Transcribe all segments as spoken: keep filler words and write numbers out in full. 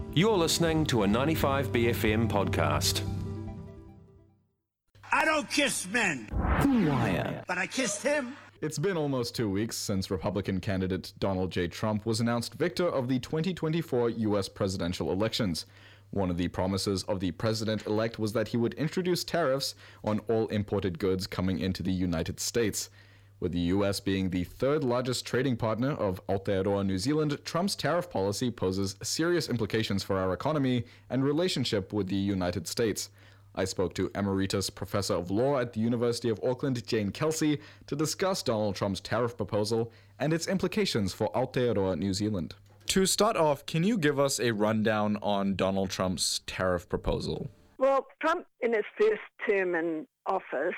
You're listening to a ninety-five B F M podcast. I don't kiss men. The Wire. But I kissed him. It's been almost two weeks since Republican candidate Donald J. Trump was announced victor of the twenty twenty-four U S presidential elections. One of the promises of the president-elect was that he would introduce tariffs on all imported goods coming into the United States. With the U S being the third largest trading partner of Aotearoa New Zealand, Trump's tariff policy poses serious implications for our economy and relationship with the United States. I spoke to Emeritus Professor of Law at the University of Auckland, Jane Kelsey, to discuss Donald Trump's tariff proposal and its implications for Aotearoa New Zealand. To start off, can you give us a rundown on Donald Trump's tariff proposal? Well, Trump, in his first term in office,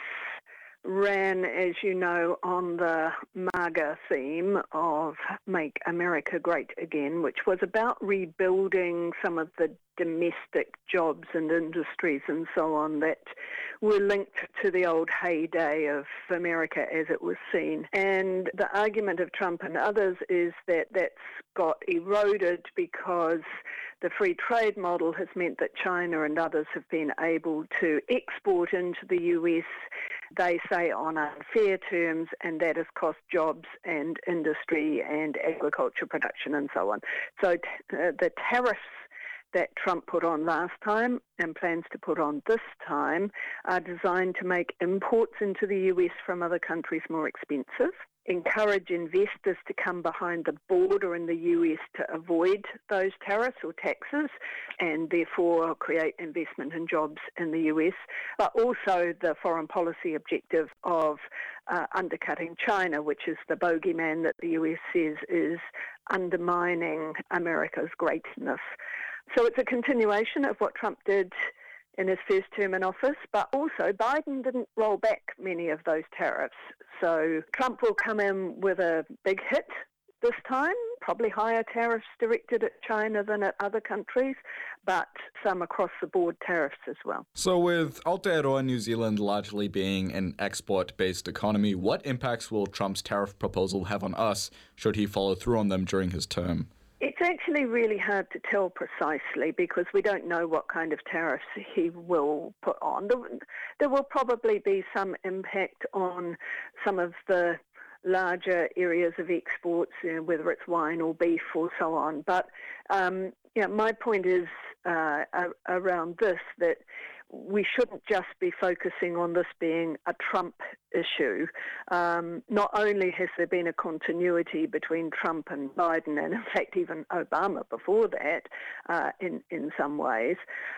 ran, as you know, on the MAGA theme of Make America Great Again, which was about rebuilding some of the domestic jobs and industries and so on that were linked to the old heyday of America as it was seen. And the argument of Trump and others is that that's got eroded because the free trade model has meant that China and others have been able to export into the U S, they say on unfair terms, and that has cost jobs and industry and agriculture production and so on. So t- uh, the tariffs that Trump put on last time and plans to put on this time are designed to make imports into the U S from other countries more expensive, encourage investors to come behind the border in the U S to avoid those tariffs or taxes and therefore create investment and jobs in the U S, but also the foreign policy objective of uh, undercutting China, which is the bogeyman that the U S says is undermining America's greatness. So it's a continuation of what Trump did in his first term in office, but also Biden didn't roll back many of those tariffs. So Trump will come in with a big hit this time, probably higher tariffs directed at China than at other countries, but some across-the-board tariffs as well. So with Aotearoa New Zealand largely being an export-based economy, what impacts will Trump's tariff proposal have on us should he follow through on them during his term? It's actually really hard to tell precisely because we don't know what kind of tariffs he will put on. There, there will probably be some impact on some of the larger areas of exports, you know, whether it's wine or beef or so on. But um, yeah, my point is uh, around this, that we shouldn't just be focusing on this being a Trump issue. Um, not only has there been a continuity between Trump and Biden, and in fact even Obama before that uh, in, in some ways,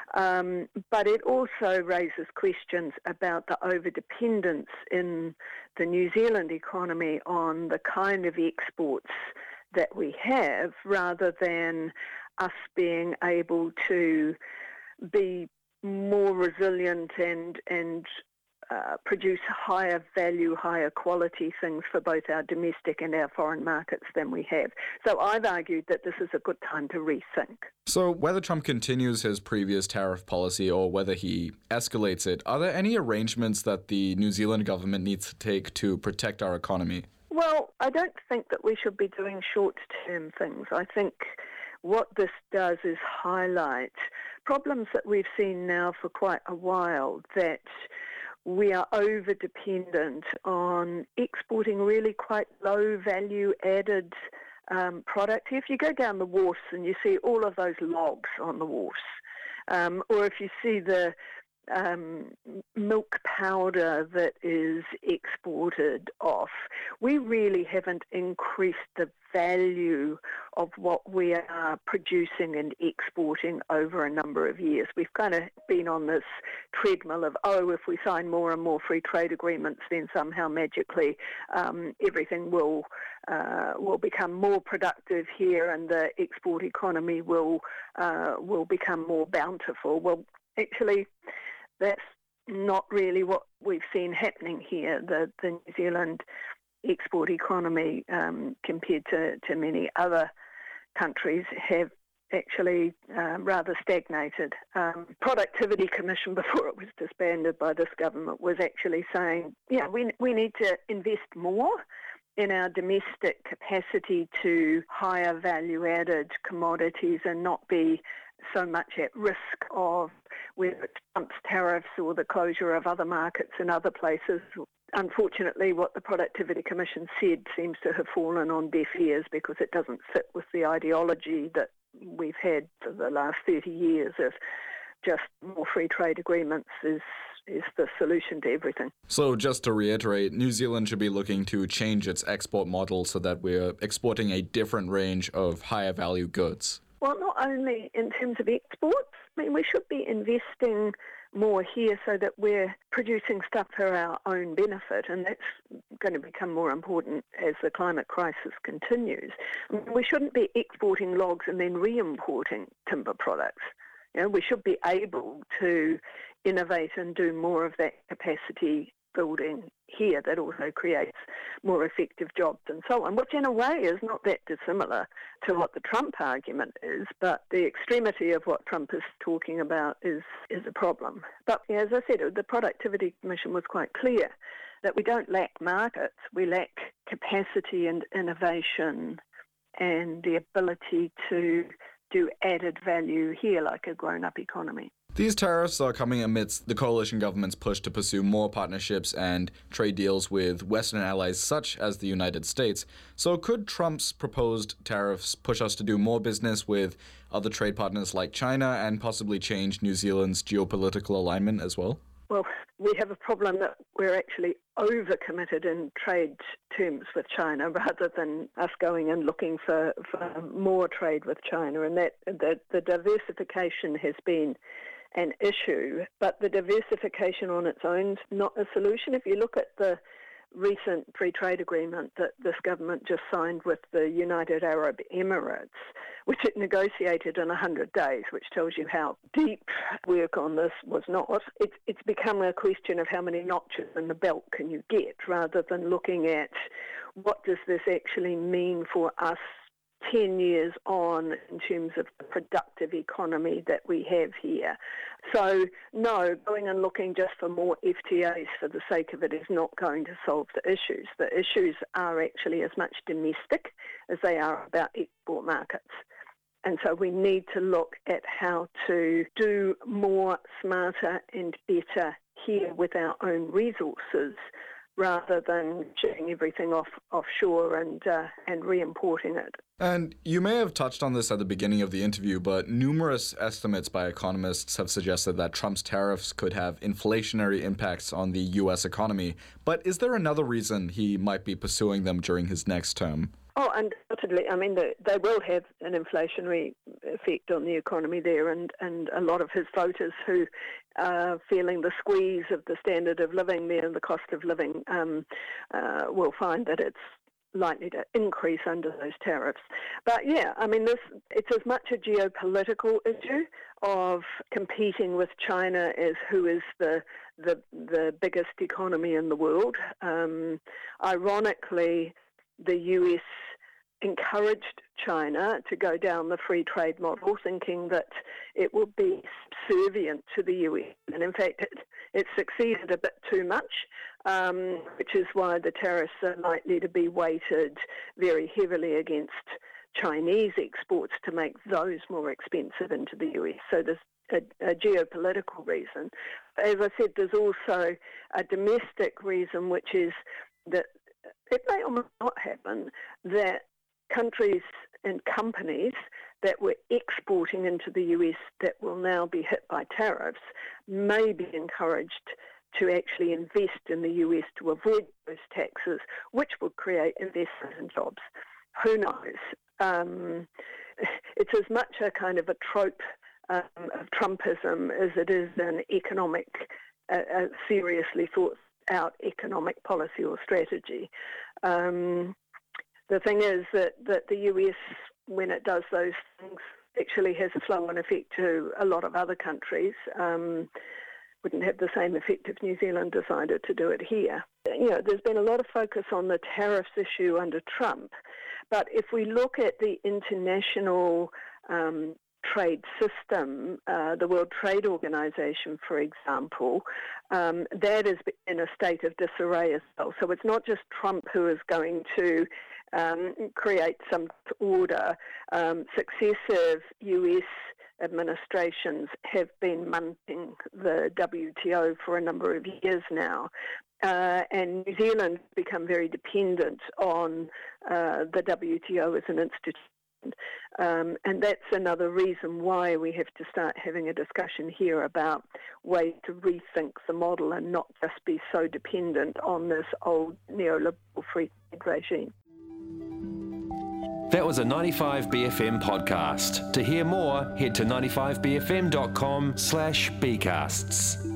um, but it also raises questions about the overdependence in the New Zealand economy on the kind of exports that we have, rather than us being able to be more resilient and and uh, produce higher value, higher quality things for both our domestic and our foreign markets than we have. So I've argued that this is a good time to rethink. So whether Trump continues his previous tariff policy or whether he escalates it, are there any arrangements that the New Zealand government needs to take to protect our economy? Well, I don't think that we should be doing short-term things. I think what this does is highlight problems that we've seen now for quite a while, that we are over-dependent on exporting really quite low-value-added um, product. If you go down the wharfs and you see all of those logs on the wharfs, um, or if you see the um, milk powder that is exported off, we really haven't increased the value of what we are producing and exporting over a number of years. We've kind of been on this treadmill of, oh, if we sign more and more free trade agreements, then somehow magically um, everything will uh, will become more productive here and the export economy will uh, will become more bountiful. Well, actually, that's not really what we've seen happening here. The, the New Zealand export economy, um, compared to, to many other countries, have actually uh, rather stagnated. Um, Productivity Commission, before it was disbanded by this government, was actually saying, yeah, we we need to invest more in our domestic capacity to higher value-added commodities and not be so much at risk of whether it's Trump's tariffs or the closure of other markets in other places. Unfortunately, what the Productivity Commission said seems to have fallen on deaf ears because it doesn't fit with the ideology that we've had for the last thirty years of just more free trade agreements is is the solution to everything. So just to reiterate, New Zealand should be looking to change its export model so that we're exporting a different range of higher value goods. Well, not only in terms of exports, I mean, we should be investing more here so that we're producing stuff for our own benefit, and that's going to become more important as the climate crisis continues. I mean, we shouldn't be exporting logs and then re-importing timber products. You know, we should be able to innovate and do more of that capacity building here that also creates more effective jobs and so on, which in a way is not that dissimilar to what the Trump argument is, but the extremity of what Trump is talking about is, is a problem. But as I said, the Productivity Commission was quite clear that we don't lack markets, we lack capacity and innovation and the ability to do added value here like a grown-up economy. These tariffs are coming amidst the coalition government's push to pursue more partnerships and trade deals with Western allies such as the United States. So could Trump's proposed tariffs push us to do more business with other trade partners like China and possibly change New Zealand's geopolitical alignment as well? Well, we have a problem that we're actually over-committed in trade terms with China rather than us going and looking for, for more trade with China. And that the, the diversification has been an issue, but the diversification on its own is not a solution. If you look at the recent free trade agreement that this government just signed with the United Arab Emirates, which it negotiated in one hundred days, which tells you how deep work on this was not. It's, it's become a question of how many notches in the belt can you get, rather than looking at what does this actually mean for us ten years on in terms of the productive economy that we have here. So, no, going and looking just for more F T As for the sake of it is not going to solve the issues. The issues are actually as much domestic as they are about export markets. And so we need to look at how to do more, smarter and better here with our own resources, rather than shipping everything off offshore and uh, and re-importing it. And you may have touched on this at the beginning of the interview, but numerous estimates by economists have suggested that Trump's tariffs could have inflationary impacts on the U S economy. But is there another reason he might be pursuing them during his next term? Oh, undoubtedly. I mean, they, they will have an inflationary effect on the economy there, and, and a lot of his voters who are feeling the squeeze of the standard of living there and the cost of living um, uh, will find that it's likely to increase under those tariffs. But yeah, I mean, this it's as much a geopolitical issue of competing with China as who is the the, the biggest economy in the world. Um, ironically, the U S encouraged China to go down the free trade model, thinking that it would be subservient to the U S. And in fact, it, it succeeded a bit too much, um, which is why the tariffs are likely to be weighted very heavily against Chinese exports to make those more expensive into the U S. So there's a, a geopolitical reason. As I said, there's also a domestic reason, which is that it may or may not happen that countries and companies that were exporting into the U S that will now be hit by tariffs may be encouraged to actually invest in the U S to avoid those taxes, which would create investment and jobs. Who knows? Um, it's as much a kind of a trope um, of Trumpism as it is an economic, uh, uh, seriously thought out economic policy or strategy. Um, the thing is that, that the U S, when it does those things, actually has a flow-on effect to a lot of other countries. Um, wouldn't have the same effect if New Zealand decided to do it here. You know, there's been a lot of focus on the tariffs issue under Trump, but if we look at the international um, trade system, uh, the World Trade Organization, for example, um, that is in a state of disarray as well. So it's not just Trump who is going to um, create some order. Um, successive U S administrations have been munting the W T O for a number of years now. Uh, and New Zealand's become very dependent on uh, the W T O as an institution. Um, and that's another reason why we have to start having a discussion here about ways to rethink the model and not just be so dependent on this old neoliberal free trade regime. That was a ninety-five B F M podcast. To hear more, head to ninety-five B F M dot com slash bcasts.